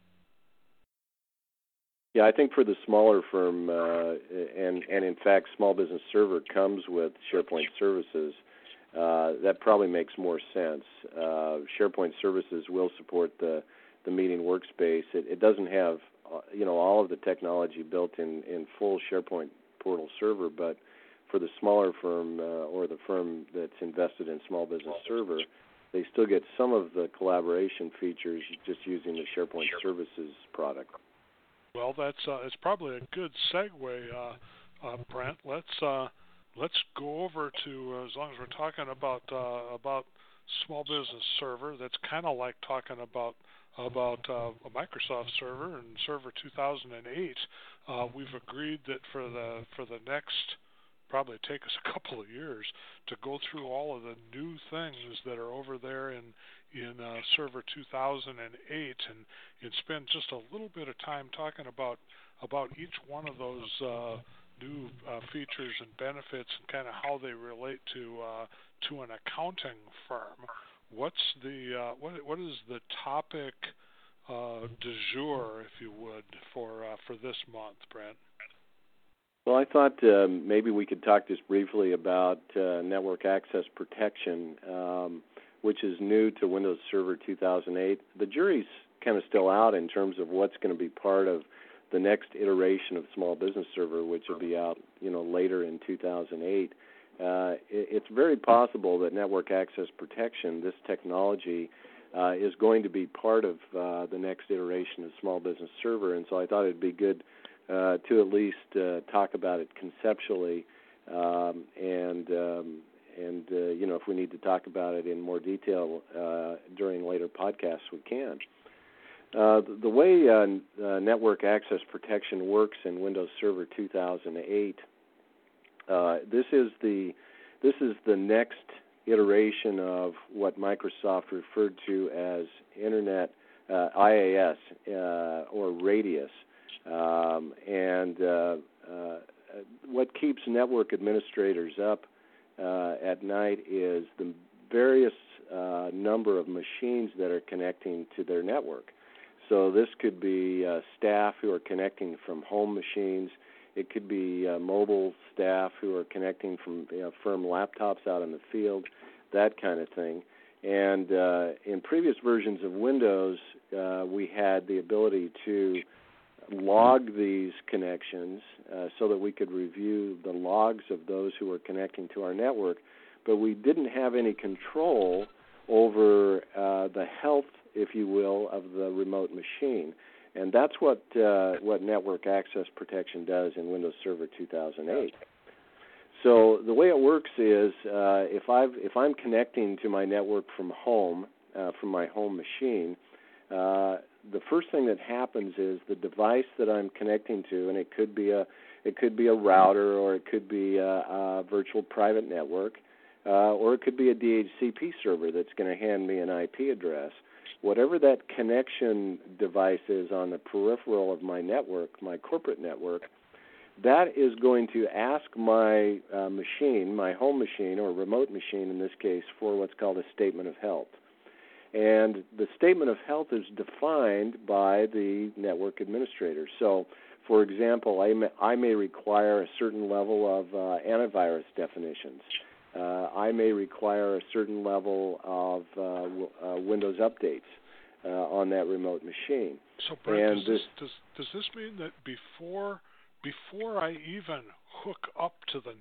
Yeah, I think for the smaller firm, and in fact, Small Business Server comes with SharePoint services. That probably makes more sense. SharePoint services will support the meeting workspace. It doesn't have all of the technology built in full SharePoint portal server, but for the smaller firm or the firm that's invested in Small Business Server, they still get some of the collaboration features just using the SharePoint services product. Well, it's probably a good segue, Brent. Let's go over to, as long as we're talking about Small Business Server, that's kind of like talking about a Microsoft Server and Server 2008. We've agreed that for the next, probably take us a couple of years to go through all of the new things that are over there in Server 2008 and spend just a little bit of time talking about each one of those new features and benefits and kind of how they relate to an accounting firm. What's what is the topic du jour, if you would, for this month, Brent? Well, I thought maybe we could talk just briefly about network access protection, which is new to Windows Server 2008. The jury's kind of still out in terms of what's going to be part of the next iteration of Small Business Server, which will be out, later in 2008. It's very possible that network access protection, this technology, is going to be part of the next iteration of Small Business Server, and so I thought it'd be good to at least talk about it conceptually, and if we need to talk about it in more detail during later podcasts, we can. The way network access protection works in Windows Server 2008, this is the next iteration of what Microsoft referred to as Internet IAS or Radius, and what keeps network administrators up at night is the various number of machines that are connecting to their network. So this could be staff who are connecting from home machines. It could be mobile staff who are connecting from firm laptops out in the field, that kind of thing. And in previous versions of Windows, we had the ability to log these connections so that we could review the logs of those who were connecting to our network, but we didn't have any control over the health, if you will, of the remote machine. And that's what network access protection does in Windows Server 2008. So the way it works is if I'm connecting to my network from home, from my home machine, the first thing that happens is the device that I'm connecting to, and it could be a router, or it could be a virtual private network, or it could be a DHCP server that's going to hand me an IP address. Whatever that connection device is on the peripheral of my network, my corporate network, that is going to ask my machine, my home machine or remote machine in this case, for what's called a statement of health. And the statement of health is defined by the network administrator. So, for example, I may require a certain level of antivirus definitions. I may require a certain level of Windows updates on that remote machine. So, Brent, does this mean that before I even hook up to the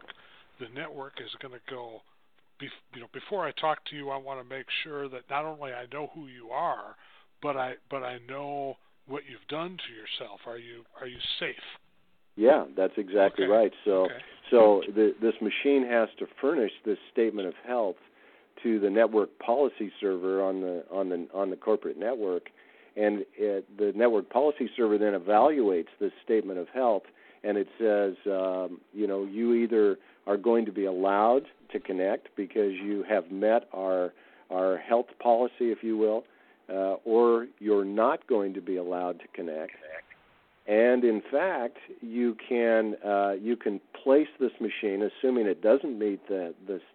network is going to go, before I talk to you, I want to make sure that not only I know who you are, but I know what you've done to yourself. Are you safe? Yeah, that's exactly right. So this machine has to furnish this statement of health to the network policy server on the corporate network, and the network policy server then evaluates this statement of health, and it says, you either are going to be allowed to connect because you have met our health policy, if you will, or you're not going to be allowed to connect. And in fact, you can place this machine, assuming it doesn't meet the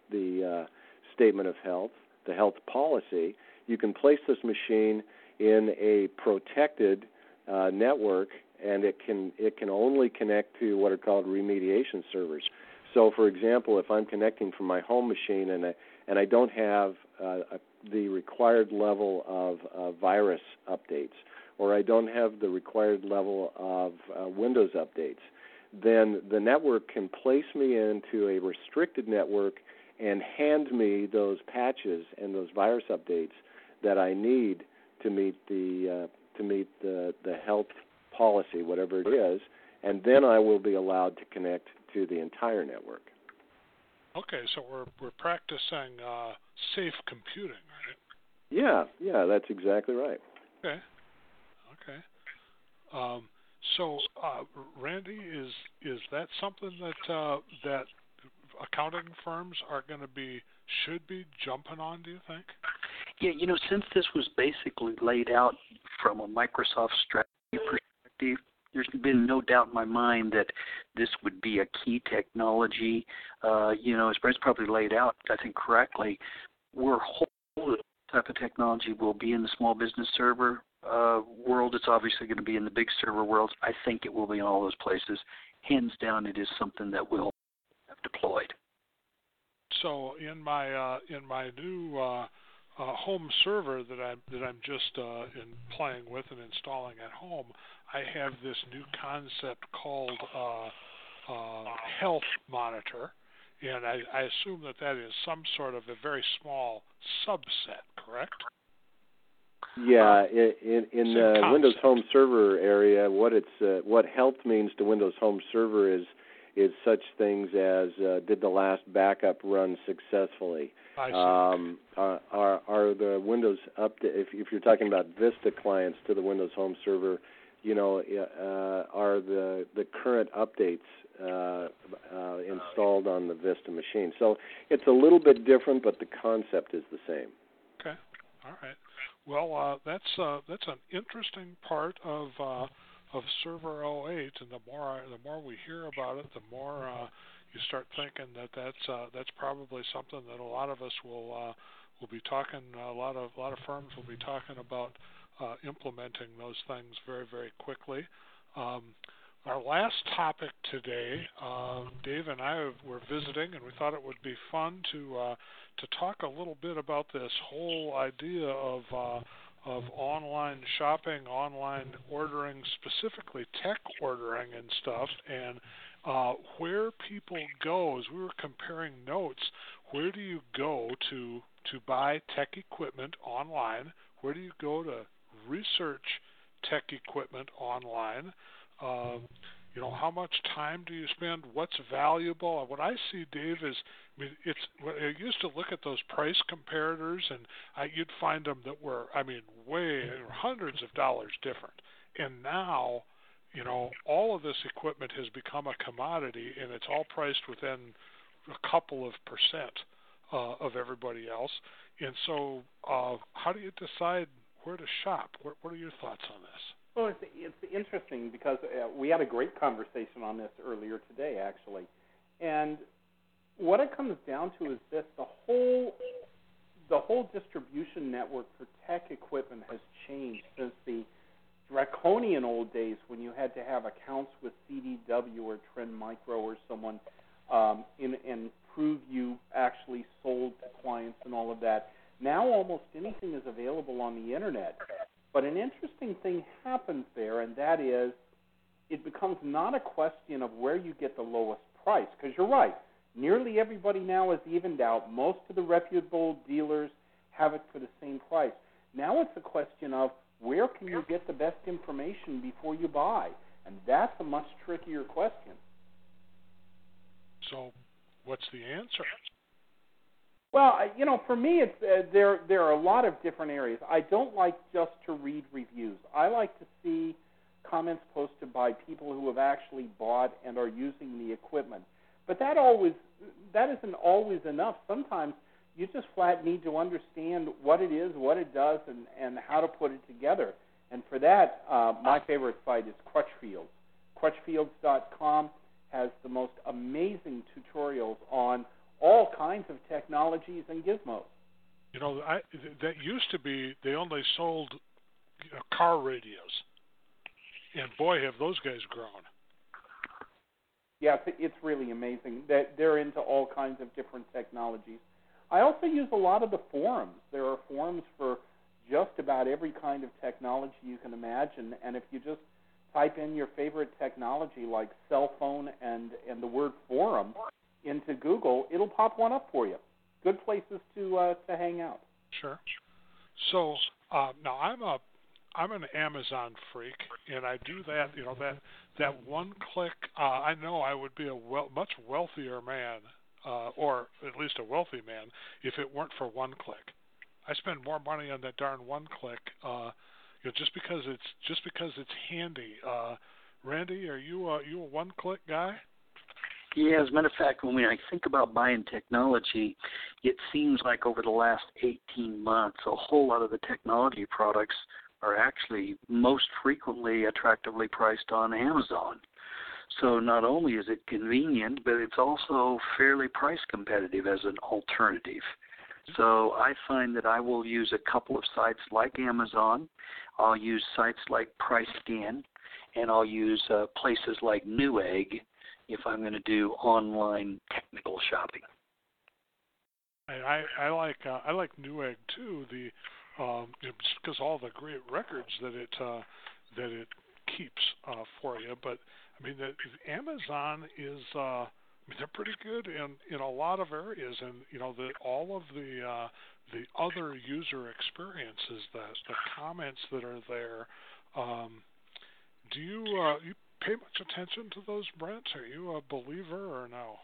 statement of health, the health policy. You can place this machine in a protected network, and it can only connect to what are called remediation servers. So, for example, if I'm connecting from my home machine and I don't have the required level of virus updates, or I don't have the required level of Windows updates, then the network can place me into a restricted network and hand me those patches and those virus updates that I need to meet the health policy, whatever it is, and then I will be allowed to connect to the entire network. Okay, so we're practicing safe computing, right? Yeah, that's exactly right. Okay. So, Randy, is that something that accounting firms should be jumping on, do you think? Yeah, since this was basically laid out from a Microsoft strategy perspective, there's been no doubt in my mind that this would be a key technology. As Brent's probably laid out, I think correctly, we're hopeful that type of technology will be in the small business server world. It's obviously going to be in the big server world. I think it will be in all those places. Hands down, it is something that will have deployed. So in my new home server that I'm just playing with and installing at home, I have this new concept called Health Monitor, and I assume that is some sort of a very small subset, correct? Yeah, in the Windows Home Server area, what health means to Windows Home Server is such things as did the last backup run successfully? I see. Are the Windows update? If you're talking about Vista clients to the Windows Home Server, are the current updates installed on the Vista machine? So it's a little bit different, but the concept is the same. Okay, all right. Well, that's an interesting part of Server 08, and the more we hear about it, the more you start thinking that's probably something that a lot of us will be talking. A lot of firms will be talking about implementing those things very, very quickly. Our last topic today, Dave and I were visiting, and we thought it would be fun to talk a little bit about this whole idea of online shopping, online ordering, specifically tech ordering and stuff, and where people go. As we were comparing notes, where do you go to buy tech equipment online? Where do you go to research tech equipment online? How much time do you spend? What's valuable? What I see, Dave, is I used to look at those price comparators, and you'd find them that were, way hundreds of dollars different. And now, all of this equipment has become a commodity, and it's all priced within a couple of percent of everybody else. And so, how do you decide where to shop? What are your thoughts on this? Well, it's interesting because we had a great conversation on this earlier today, actually. And what it comes down to is this: the whole distribution network for tech equipment has changed since the draconian old days when you had to have accounts with CDW or Trend Micro or someone and prove you actually sold to clients and all of that. Now almost anything is available on the Internet. But an interesting thing happens there, and that is it becomes not a question of where you get the lowest price, because you're right. Nearly everybody now is evened out. Most of the reputable dealers have it for the same price. Now it's a question of where can you get the best information before you buy, and that's a much trickier question. So what's the answer? Well, for me, it's there are a lot of different areas. I don't like just to read reviews. I like to see comments posted by people who have actually bought and are using the equipment. But that isn't always enough. Sometimes you just flat need to understand what it is, what it does, and how to put it together. And for that, my favorite site is Crutchfields. Crutchfields.com has the most amazing tutorials on all kinds of technologies and gizmos. That used to be they only sold car radios, and boy, have those guys grown. Yeah, it's really amazing that they're into all kinds of different technologies. I also use a lot of the forums. There are forums for just about every kind of technology you can imagine, and if you just type in your favorite technology like cell phone and the word forum into Google, it'll pop one up for you. Good places to hang out. Sure. So now I'm an Amazon freak, and I do that. That one click. I know I would be a much wealthier man, or at least a wealthy man, if it weren't for one click. I spend more money on that darn one click, just because it's handy. Randy, are you a one click guy? Yeah, as a matter of fact, when I think about buying technology, it seems like over the last 18 months, a whole lot of the technology products are actually most frequently attractively priced on Amazon. So not only is it convenient, but it's also fairly price competitive as an alternative. So I find that I will use a couple of sites like Amazon. I'll use sites like PriceScan, and I'll use places like Newegg if I'm going to do online technical shopping. I like Newegg too. Just because all the great records that it keeps for you. But the Amazon is they're pretty good in a lot of areas, and all of the other user experiences, the comments that are there. Do you pay much attention to those, Brent? Are you a believer or no?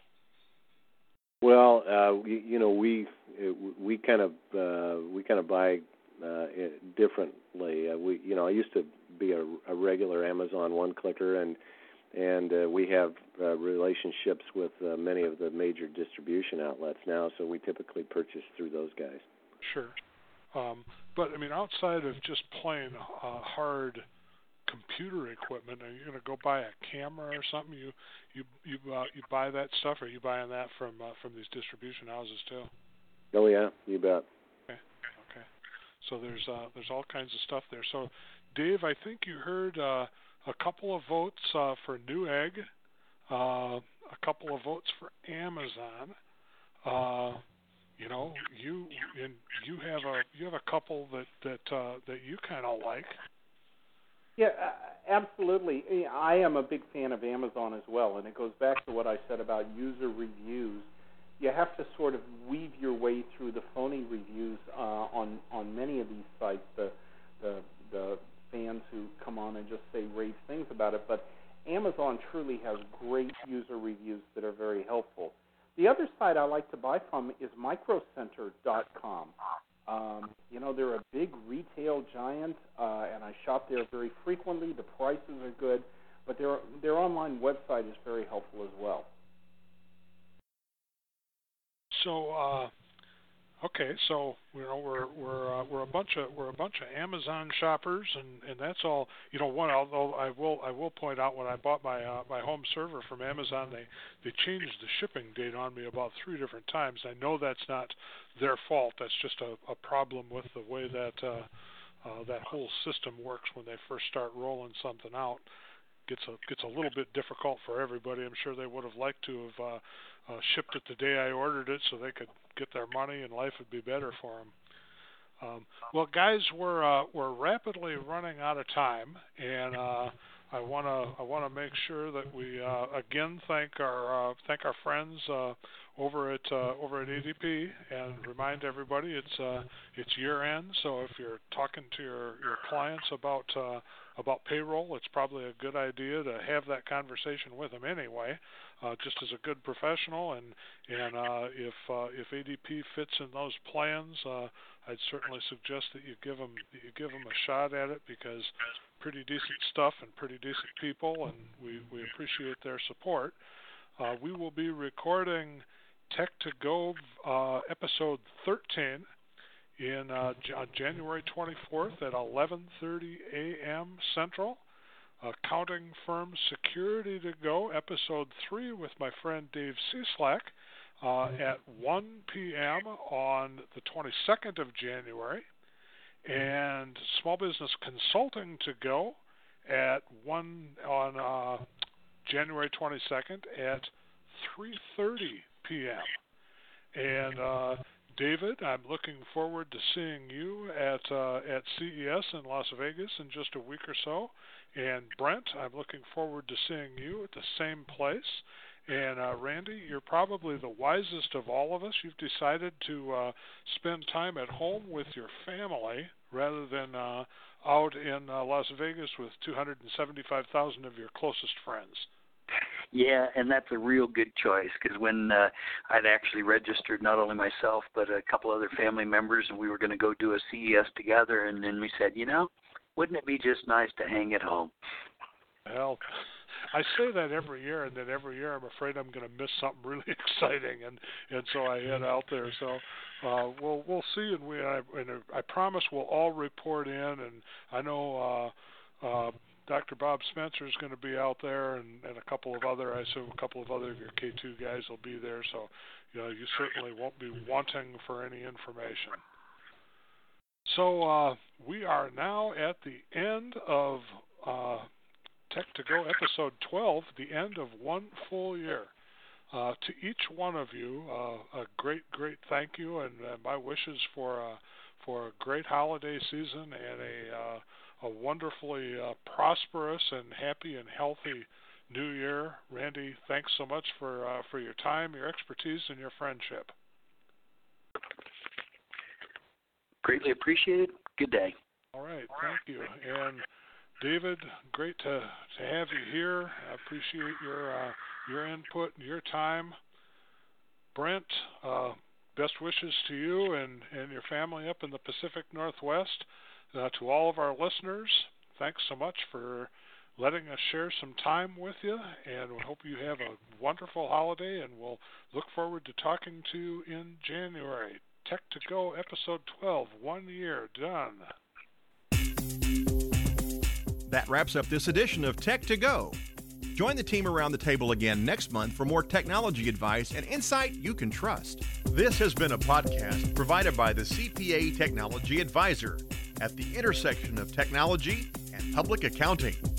Well, we kind of buy differently. I used to be a regular Amazon one-clicker, and we have relationships with many of the major distribution outlets now, so we typically purchase through those guys. Sure. But outside of just plain hard computer equipment, are you going to go buy a camera or something? You buy that stuff, or are you buying that from these distribution houses too? Oh yeah, you bet. Okay. So there's all kinds of stuff there. So Dave, I think you heard a couple of votes for Newegg, a couple of votes for Amazon. You have a couple that you kind of like. Yeah, absolutely. I am a big fan of Amazon as well, and it goes back to what I said about user reviews. You have to sort of weave your way through the phony reviews on many of these sites, the fans who come on and just say rave things about it. But Amazon truly has great user reviews that are very helpful. The other site I like to buy from is microcenter.com. They're a big retail giant, and I shop there very frequently. The prices are good, but their online website is very helpful as well. So, okay, so we're a bunch of Amazon shoppers, and that's all. Although I will point out, when I bought my home server from Amazon, they changed the shipping date on me about 3 different times. I know that's not their fault. That's just a problem with the way that that whole system works when they first start rolling something out. Gets a little bit difficult for everybody. I'm sure they would have liked to have shipped it the day I ordered it, so they could get their money and life would be better for them. Well, guys, we're rapidly running out of time, and I want to make sure that we again thank our friends over at ADP, and remind everybody it's year end. So if you're talking to your clients about payroll, it's probably a good idea to have that conversation with them anyway, just as a good professional. And if ADP fits in those plans, I'd certainly suggest that you give them a shot at it, because pretty decent stuff and pretty decent people, and we appreciate their support. We will be recording Tech to Go episode 13 on January 24th at 11:30 a.m. Central. Accounting Firm Security to Go episode 3 with my friend Dave Cieslak at 1 p.m. on the 22nd of January. And Small Business Consulting to Go at 1 on January 22nd at 3:30 p.m. And David, I'm looking forward to seeing you at CES in Las Vegas in just a week or so. And Brent, I'm looking forward to seeing you at the same place. And Randy, you're probably the wisest of all of us. You've decided to spend time at home with your family rather than out in Las Vegas with 275,000 of your closest friends. Yeah, and that's a real good choice, because when I'd actually registered not only myself but a couple other family members, and we were going to go do a CES together, and then we said, wouldn't it be just nice to hang at home? Well, I say that every year, and then every year I'm afraid I'm going to miss something really exciting, and so I head out there. So we'll see, and I promise we'll all report in, and I know Dr. Bob Spencer is going to be out there, and a couple of other of your K2 guys will be there. So you certainly won't be wanting for any information. So we are now at the end of Tech to Go episode 12, the end of one full year. To each one of you, a great thank you, and my wishes for a great holiday season and a wonderfully prosperous and happy and healthy new year. Randy, thanks so much for your time, your expertise, and your friendship. Greatly appreciated. Good day. All right, thank you. And David, great to have you here. I appreciate your input and your time. Brent, best wishes to you and your family up in the Pacific Northwest. To all of our listeners, thanks so much for letting us share some time with you, and we hope you have a wonderful holiday, and we'll look forward to talking to you in January. Tech to Go episode 12, 1 year done. That wraps up this edition of Tech to Go. Join the team around the table again next month for more technology advice and insight you can trust. This has been a podcast provided by the CPA Technology Advisor at the intersection of technology and public accounting.